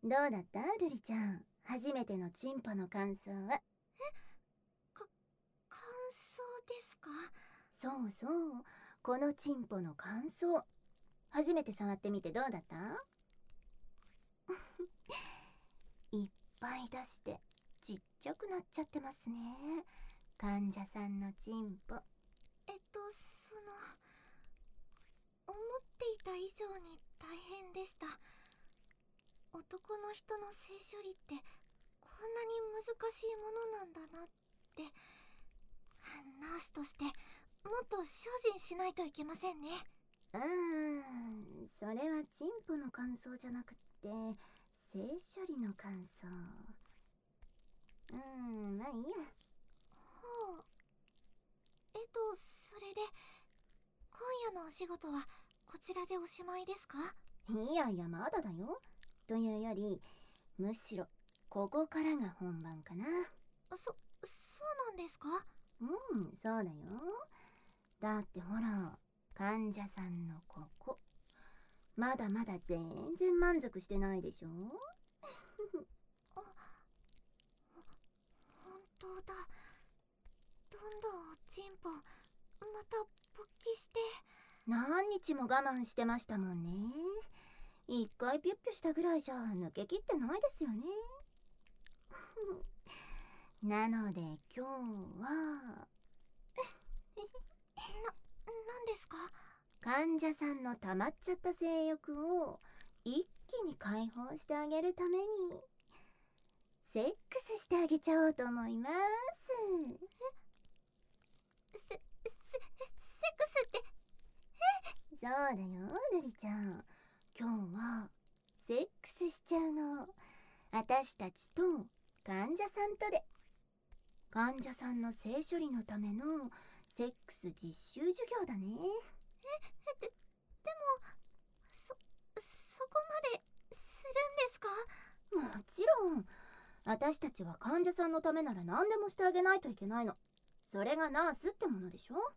どうだったルリちゃん、初めてのチンポの感想は。 感想ですか？ そうそう、このチンポの感想。初めて触ってみてどうだった？いっぱい出してちっちゃくなっちゃってますね、患者さんのチンポ。 思っていた以上に大変でした。男の人の性処理ってこんなに難しいものなんだなって、ナースとしてもっと精進しないといけませんね。 それはチンポの感想じゃなくって性処理の感想。まあいいや。 ほう。それで今夜のお仕事はこちらでおしまいですか？ いやいや、まだだよ。というより、むしろここからが本番かな。 そうなんですか？ そうだよ。だってほら、患者さんのここ、まだまだ全然満足してないでしょ。 本当だ。どんどんおちんぽまた勃起して。 何日も我慢してましたもんね。一回ピュッピュしたぐらいじゃ抜けきってないですよね。なので今日は何ですか？ 患者さんの溜まっちゃった性欲を一気に解放してあげるためにセックスしてあげちゃおうと思います。 セックスって？ そうだよルリちゃん、今日はセックスしちゃうの。私たちと患者さんとで。患者さんの性処理のためのセックス実習授業だね。 でもそこまでするんですか？ もちろん。私たちは患者さんのためなら何でもしてあげないといけないの。それがナースってものでしょ。 はい、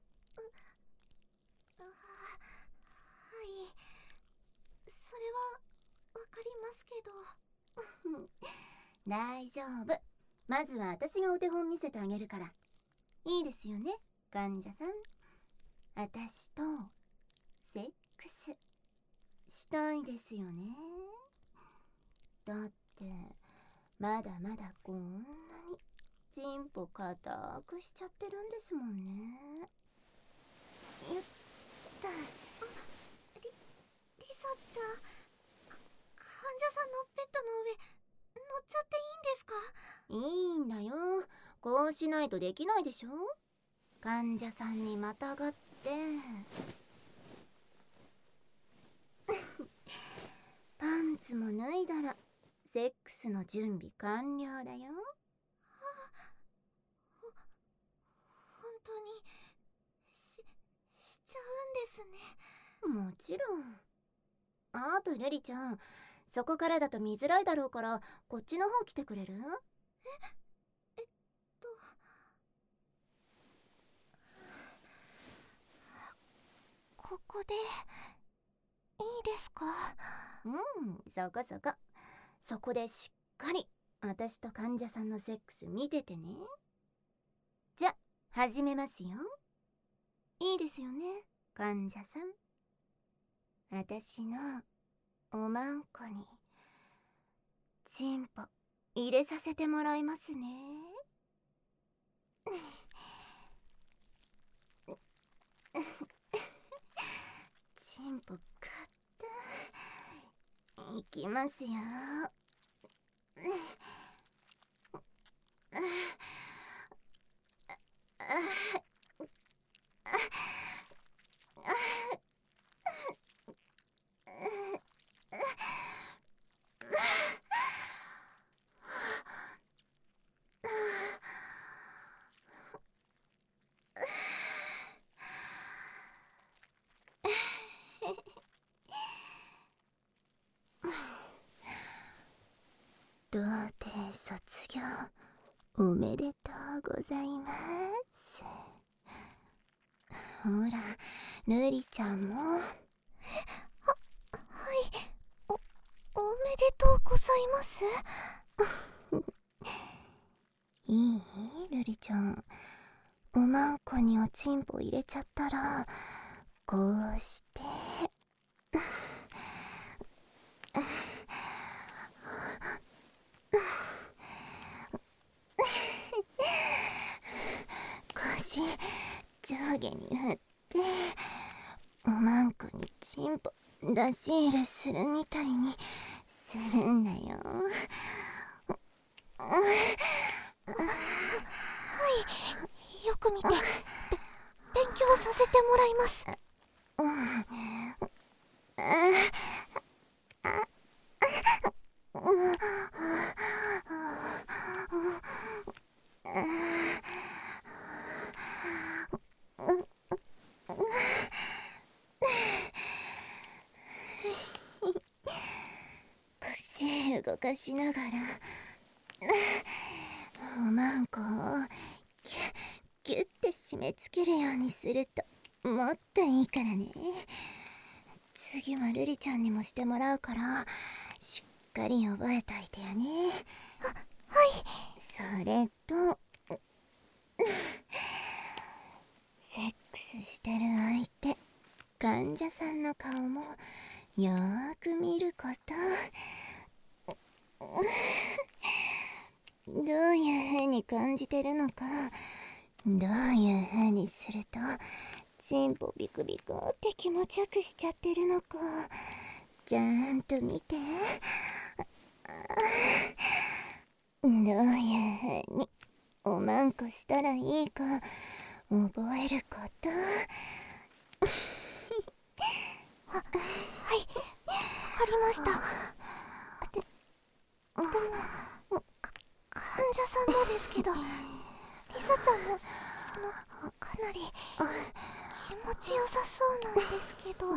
それはわかりますけど。 大丈夫。まずは私がお手本見せてあげるから。いいですよね患者さん。私とセックスしたいですよね。だってまだまだこんなにチンポ硬くしちゃってるんですもんね。よっと。 リサちゃん、患者さんのベッドの上乗っちゃっていいんですか？ いいんだよ。こうしないとできないでしょ。患者さんにまたがってパンツも脱いだらセックスの準備完了だよ。 本当にしちゃうんですね。 もちろん。あとルリちゃん、そこからだと見づらいだろうからこっちの方来てくれる？ ここでいいですか？ そこそこ。そこでしっかり私と患者さんのセックス見ててね。じゃ、始めますよ。いいですよね患者さん。私のおまんこにチンポ入れさせてもらいますね。チンポカッといきますよ。童貞卒業おめでとうございます。ほらルリちゃんも。 はい、おめめでとうございます。 いいルリちゃん、おまんこにおちんぽ入れちゃったらこうして腰上下に振っておまんこにちんぽ出し入れするみたいにするんだよ。 はい、よく見て勉強させてもらいます。 腰動かしながらおまんこをキュッて締め付けるようにするともっといいからね。次はルリちゃんにもしてもらうからしっかり覚えといてよね。 はい。 それとセックスしてる相手、患者さんの顔もよーく見ること。どういう風に感じてるのか、どういう風にするとチンポビクビクって気持ちよくしちゃってるのか、ちゃんと見て。どういう風におまんこしたらいいか覚えること。 はい、わかりました。でも患者さんもですけど、リサちゃんもかなり気持ちよさそうなんですけど。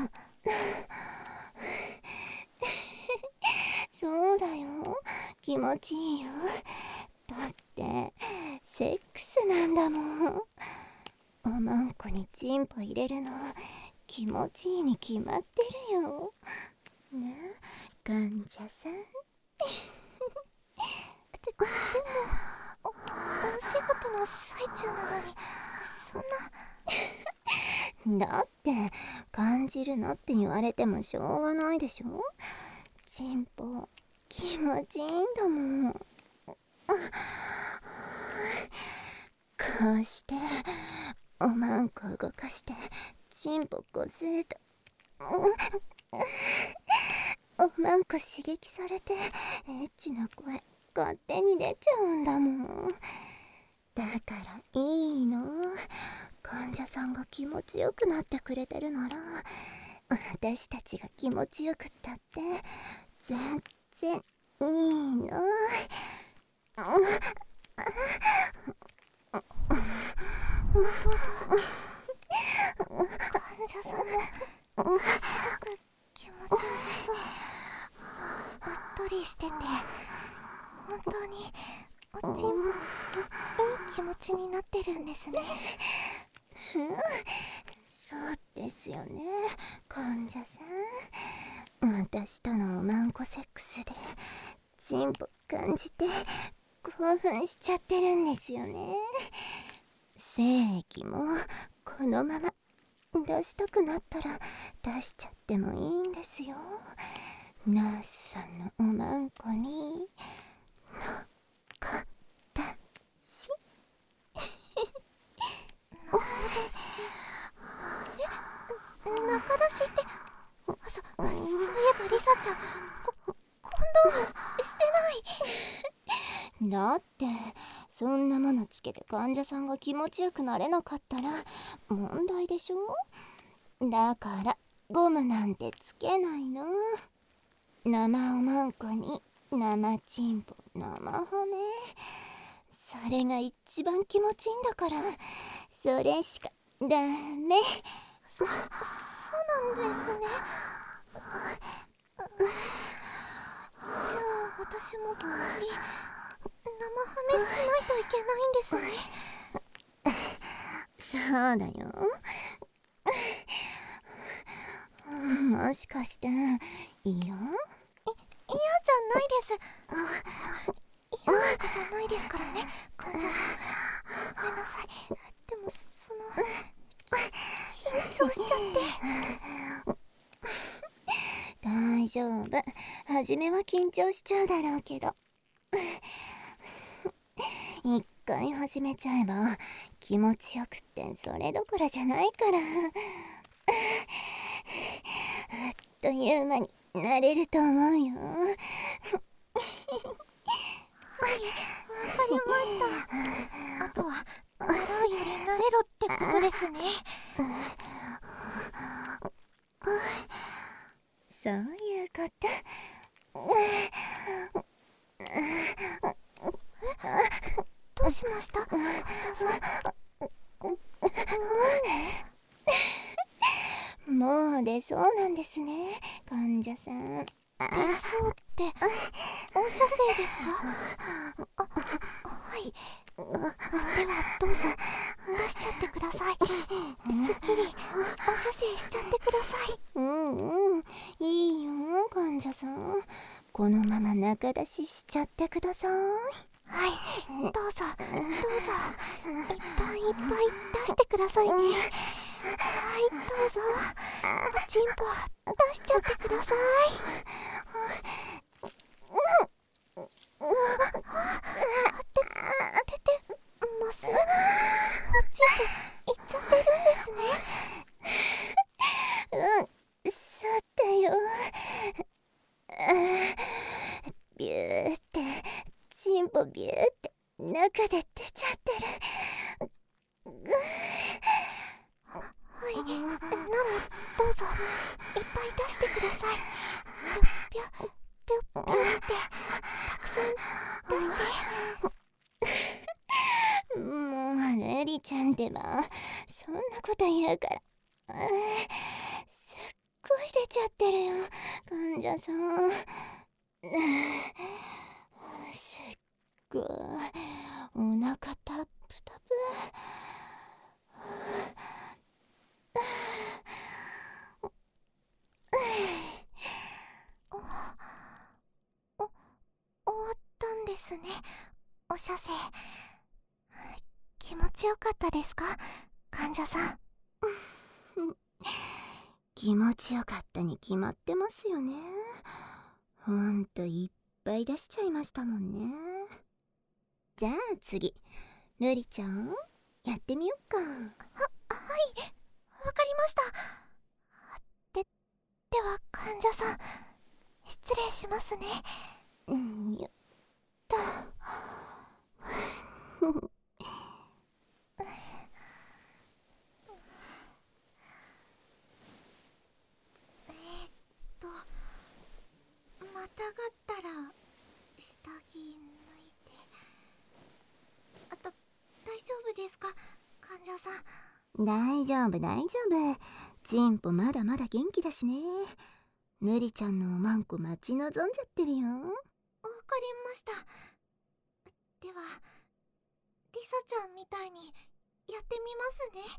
そうだよ、気持ちいいよ。だってセックスなんだもん。おまんこにチンポ入れるの気持ちいいに決まってるよ。ねえ患者さん。 でもお仕事の最中なのにそんな。 だって感じるのって言われてもしょうがないでしょ。チンポ気持ちいいんだもん。こうしておまんこ動かしてチンポこするとおまんこ刺激されてエッチな声勝手に出ちゃうんだもん。だからいいの、患者さんが気持ちよくなってくれてるなら私たちが気持ちよくったって全然いいの。 本当だ。患者さんもすごく気持ちよさそう。うっとりしてて本当におちんもいい気持ちになってるんですね。 そうですよね患者さん。私とのおまんこセックスでチンポ感じて興奮しちゃってるんですよね。精液もこのまま出したくなったら出しちゃってもいいんですよ。ナースさんのおまんこにのっかったし中出し中出しってそういえばリサちゃんコンドームしてない。 だってそんなものつけて患者さんが気持ちよくなれなかったら問題でしょ。だからゴムなんてつけないの。生おまんこに生チンポ生骨、それが一番気持ちいいんだからそれしかダメ。 そうなんですね。じゃあ私も次生ハメしないといけないんですね。 そうだよ。もしかしていいよ。 いい嫌じゃないです。嫌なんかじゃないですからね、患者さん。ごめんなさい。でも緊張しちゃって。 大丈夫。初めは緊張しちゃうだろうけど。一回始めちゃえば気持ちよくってそれどころじゃないから。あっという間になれると思うよ。 はい、わかりました。あとは習うより慣れろってことですね。 そういうこと。 どうしました患者さん。 もう出そうなんですね、患者さん。 出そうって放射線ですか？はい。ではどうぞ出しちゃってください。すっきり放射線しちゃってください。 いいよ患者さん。このまま中出ししちゃってください。 はい、どうぞどうぞ、いっぱいいっぱい出してくださいね。はい、どうぞおちんぽ出しちゃってください。出てます？おちんぽいっちゃってるんですね。 そうだよ。ビューってチンポビューって中で出ちゃってる。 はい、ならどうぞいっぱい出してください。ぴょぴょぴょぴょってたくさん出して。 もうルリちゃんってばそんなこと言うから、すっごい出ちゃってるよ患者さん。すっごいお腹タップタプ。 終わったんですね、お射精。気持ちよかったですか患者さん。 気持ちよかったに決まってますよね。ほんといっぱい出しちゃいましたもんね。じゃあ次ルリちゃんやってみよっか。 はい、わかりました。では患者さん失礼しますね。 よっと。 またがったら下着脱いで。大丈夫ですか患者さん。 大丈夫大丈夫。チンポまだまだ元気だしね。ルリちゃんのおまんこ待ち望んじゃってるよ。 わかりました。ではリサちゃんみたいにやってみますね。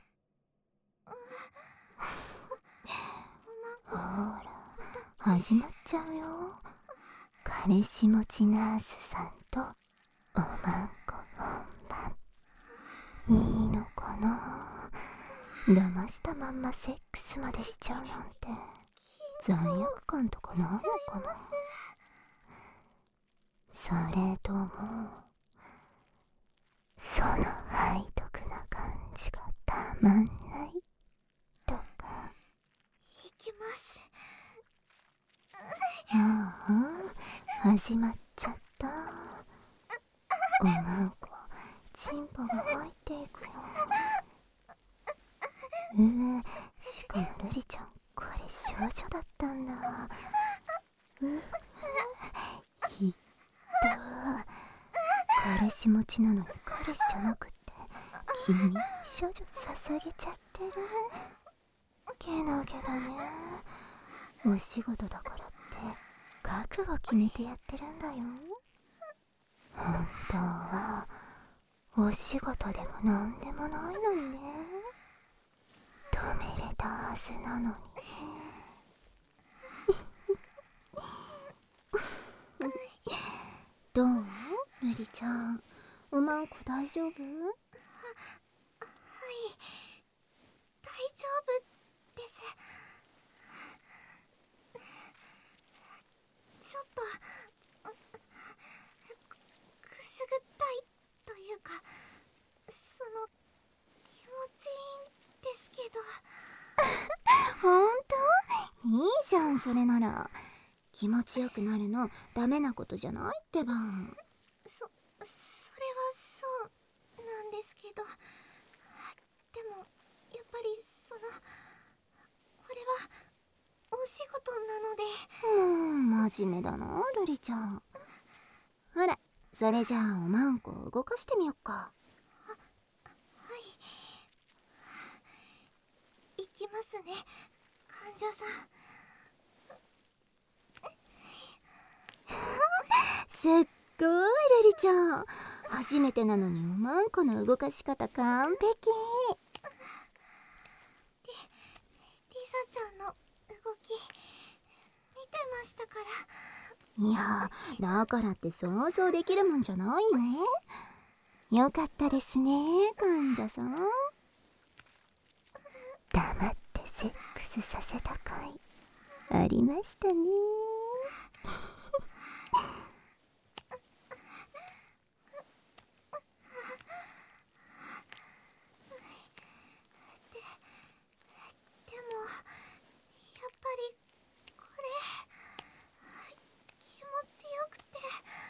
ほら始まっちゃうよ。彼氏持ちナースさんとおまんこ本番。いいのかな。騙したまんまセックスまでしちゃうなんて罪悪感とかないのかな。それともその背徳な感じがたまんないとか。 いきます。 始まっちゃった。おまんこチンポが入っていくよ。しかもルリちゃんこれ少女だったんだ。ひっどー。彼氏持ちなのに彼氏じゃなくって君少女捧げちゃってる。けなげだね。お仕事だからって覚悟決めてやってるんだよ。本当はお仕事でもなんでもないのにね。止めれたはずなのに。 どう？ルリちゃん、おまんこ大丈夫？ はい、大丈夫です。ちょっとくすぐったいというか、気持ちいいんですけど。 ほんと？いいじゃん、それなら。気持ちよくなるのダメなことじゃないってば。 それはそうなんですけど、でもやっぱりこれはお仕事なので。 もう真面目だな、ルリちゃん。ほら、それじゃあおまんこ動かしてみよっか。 はい、行きますね、患者さん。 すっごい、ルリちゃん。初めてなのにおまんこの動かし方完璧。 リサちゃんの動き見てましたから。 いや、だからって想像できるもんじゃないよ。よかったですね、患者さん。黙ってセックスさせた回ありましたね。 でもやっぱりこれ気持ちよくて。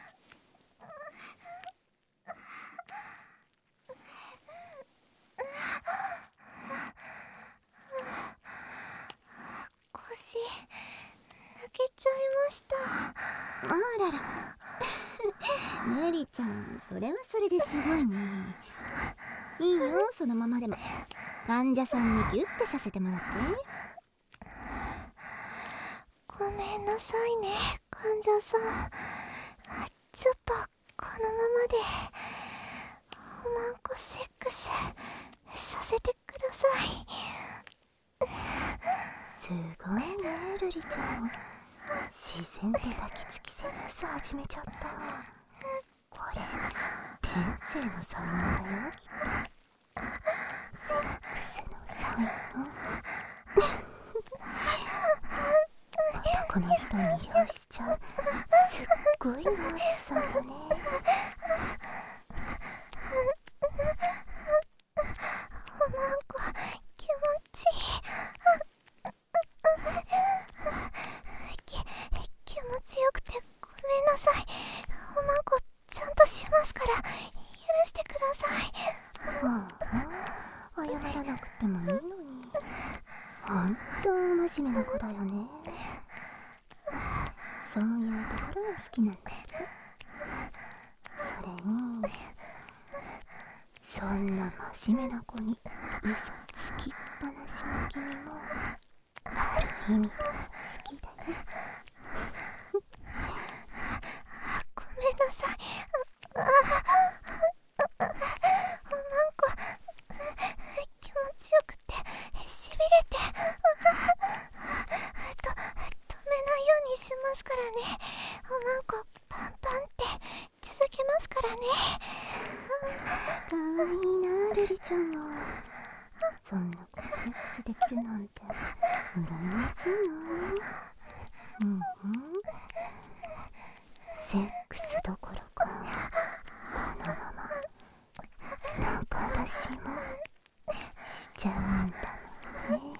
腰抜けちゃいました。 あらら。ルリちゃん、それはそれですごいね。いいよ、そのままでも。患者さんにギュッてさせてもらって。 ごめんなさいね、患者さん。ちょっとこのままでおまんこセックスさせてください。 すごいね、ルリちゃん。自然で抱きつきセックス始めちゃった。これ天性の才能だよ、きっと。セックスの才能。男の人に魅了しちゃうすっごいナースさんだね。 おまんこ気持ちいい。気持ちよくてごめんなさい。おまんこちゃんとしますから許してください。 ああ、謝らなくてもいいのに。ほんと真面目な子だよね。そういうところが好きなんだけど。それに、そんな真面目な子に嘘つきっぱなしの君もある意味好きだよ。 ごめんなさい。おまんこ気持ちよくてしびれて止めないようにしますからね。おまんこパンパンって続けますからね。 かわいいな、ルリちゃんは。そんな子セックスできるなんて羨ましいな。セックスどころかこのまま仲出しもしちゃうんだもんね。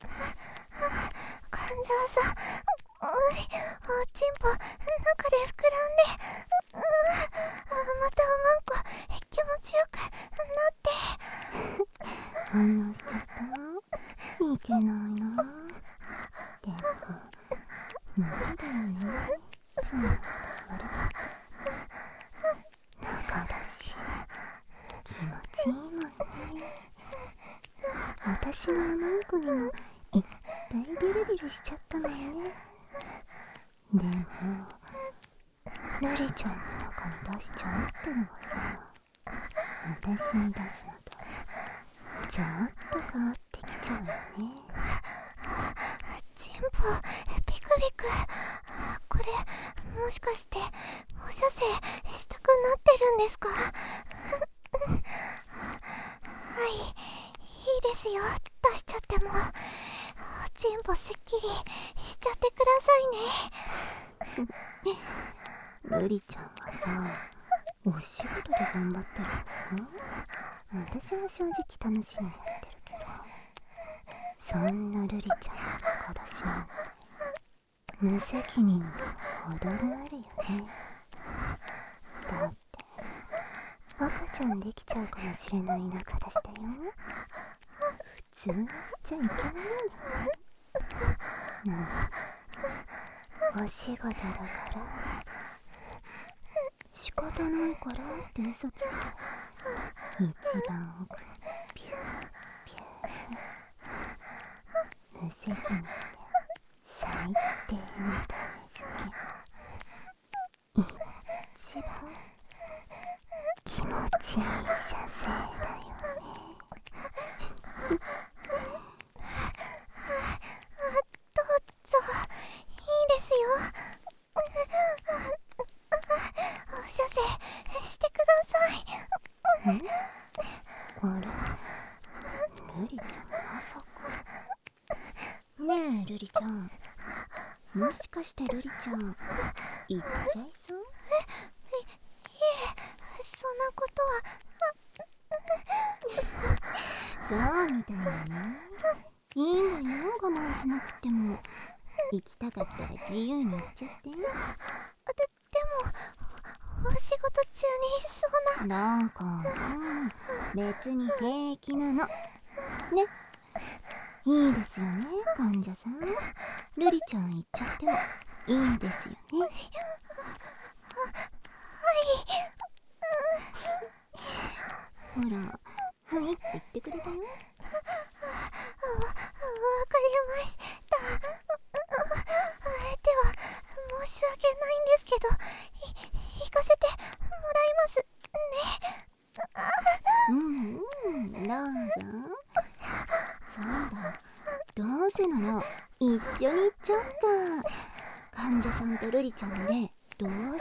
患者さん、おちんぽ中で膨らんで、またおまんこ気持ちよくなって。 反応しちゃったいけないな。でも無理だよね、そんなことやる。中だし気持ちいいもんね。私のおまんこにもいっぱいビリビリしちゃったのよね。でもルリちゃんの中に出しちゃうってのはさ、私に出すのとちょっと変わってきちゃうよね。 ちんぽピクピク、これももしかして放射線したくなってるんですか？はい、いいですよ。出しちゃってもチンポすっきりしちゃってくださいね。 ルリちゃんはさ、お仕事で頑張ってるの？私は正直楽しんでやってるけど、そんなルリちゃんの形なんて無責任と程があるよね。だって赤ちゃんできちゃうかもしれない中出しだよ。普通はしちゃいけないよ。お仕事だから仕方ないからって嘘ついて一番奥ピューピュー無責任で最低の種付け一番気持ちいい射精だよね。 どうぞ、いいですよ。放射線してください。 あれ、ルリちゃんまさか。ねえルリちゃん、もしかしてルリちゃん行っちゃいそう？ いえ、そんなことは。 そうみたいなね。いいんだよ、我慢しなくても。行きたかったら自由に行っちゃって。 でもお仕事中にそんな。 だから別に平気なのね。いいですよね、患者さん。ルリちゃん行っちゃってもいいですよね。ほら、はいって言ってくれたよ。 わかりました。では申し訳ないんですけど、行かせてもらいますね。 どうぞ。そうだ、どうせなら一緒に行っちゃおうか。患者さんとルリちゃんで同時に。 いいん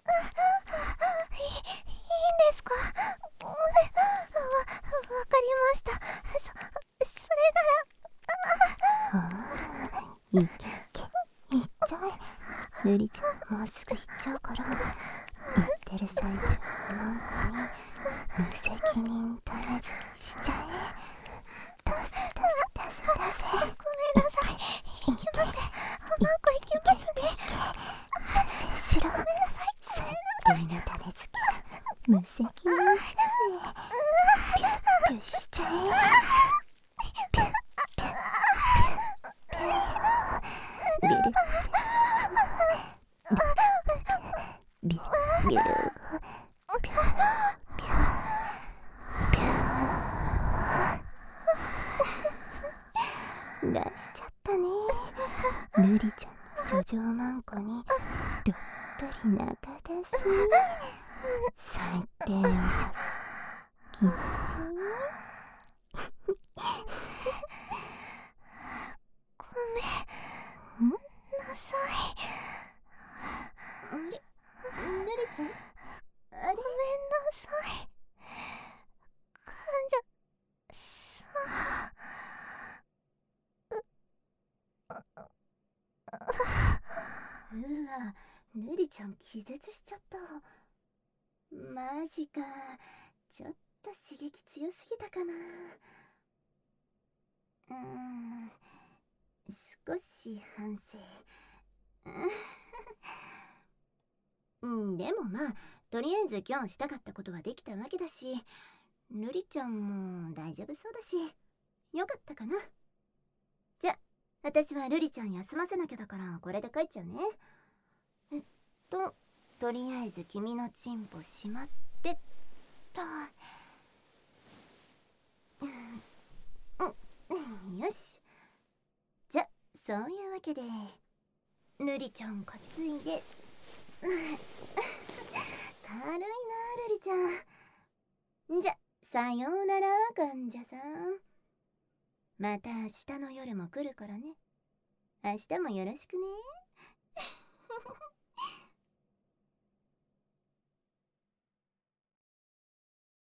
ですか？わかりました。それなら。 ほら、行け行っちゃえ。ルリちゃんもうすぐ行っちゃうから、行ってる最中なんかに無責任種付けしちゃえ。出せ。 ごめんなさい。行きます。なんか行きますね。 しろ。ごめんなさい。最低の種付け無責任しピュッピュッしちゃえ。ピュッピュッピュッビルビルビル出しちゃったね。ルリちゃんの処女マンコにどっぷり中出し。最低の気持ちいい。 ごめんなさい。 あれ、ルリちゃん、あれ、 ごめんなさい。患者さん。 うわ、ルリちゃん気絶しちゃった。マジか、ちょっと刺激強すぎたかな。少し反省。でもまあ、とりあえず今日したかったことはできたわけだし、ルリちゃんも大丈夫そうだし、よかったかな。じゃ、私はルリちゃん休ませなきゃだからこれで帰っちゃうね。とりあえず君のチンポしまってっと。よし。じゃ、そういうわけでルリちゃん担いで。軽いな、ルリちゃん。じゃ、さようなら、患者さん。また明日の夜も来るからね。明日もよろしくね。